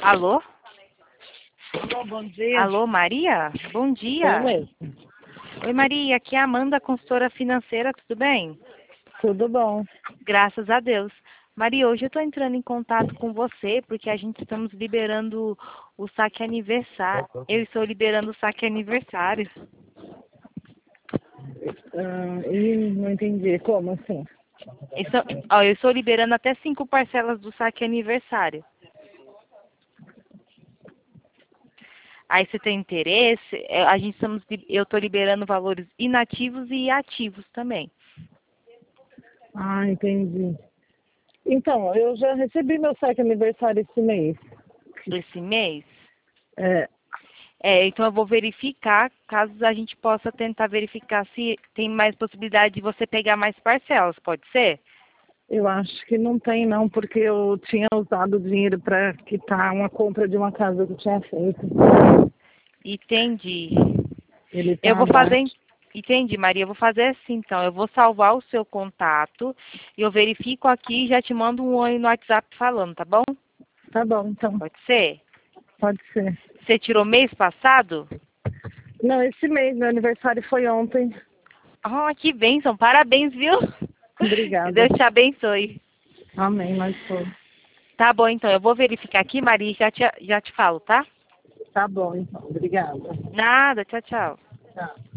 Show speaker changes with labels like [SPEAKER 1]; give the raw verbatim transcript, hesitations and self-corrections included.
[SPEAKER 1] Alô?
[SPEAKER 2] Alô, bom dia.
[SPEAKER 1] Alô, Maria? Bom dia.
[SPEAKER 2] Eu mesmo.
[SPEAKER 1] Oi, Maria. Aqui é a Amanda, consultora financeira. Tudo bem?
[SPEAKER 2] Tudo bom.
[SPEAKER 1] Graças a Deus. Maria, hoje eu estou entrando em contato com você porque a gente estamos liberando o saque aniversário. Eu estou liberando o saque aniversário.
[SPEAKER 2] Ah, e não entendi. Como assim?
[SPEAKER 1] Estou, ó, eu estou liberando até cinco parcelas do saque aniversário. Aí você tem interesse? É, A gente estamos, li- eu estou liberando valores inativos e ativos também.
[SPEAKER 2] Ah, entendi. Então, eu já recebi meu saque aniversário esse mês.
[SPEAKER 1] Esse mês?
[SPEAKER 2] É,
[SPEAKER 1] É, então eu vou verificar, caso a gente possa tentar verificar se tem mais possibilidade de você pegar mais parcelas, pode ser?
[SPEAKER 2] eu acho que não tem não, porque eu tinha usado o dinheiro para quitar uma compra de uma casa que eu tinha feito.
[SPEAKER 1] Entendi.
[SPEAKER 2] Ele
[SPEAKER 1] Eu
[SPEAKER 2] tá
[SPEAKER 1] vou fazer,
[SPEAKER 2] abaixo.
[SPEAKER 1] en- entendi, Maria, eu vou fazer assim então, eu vou salvar o seu contato, e eu verifico aqui e já te mando um oi no WhatsApp falando, tá bom?
[SPEAKER 2] Tá bom, então.
[SPEAKER 1] Pode ser?
[SPEAKER 2] Pode ser.
[SPEAKER 1] Você tirou mês passado?
[SPEAKER 2] Não, esse mês, meu aniversário foi ontem.
[SPEAKER 1] Ah, que bênção, parabéns, viu? Que
[SPEAKER 2] Obrigada.
[SPEAKER 1] Deus te abençoe.
[SPEAKER 2] Amém, nós todos.
[SPEAKER 1] Tá bom, então, eu vou verificar aqui, Maria, e já te, já te falo, tá?
[SPEAKER 2] Tá bom, então. Obrigada.
[SPEAKER 1] Nada, tchau, tchau.
[SPEAKER 2] Tchau.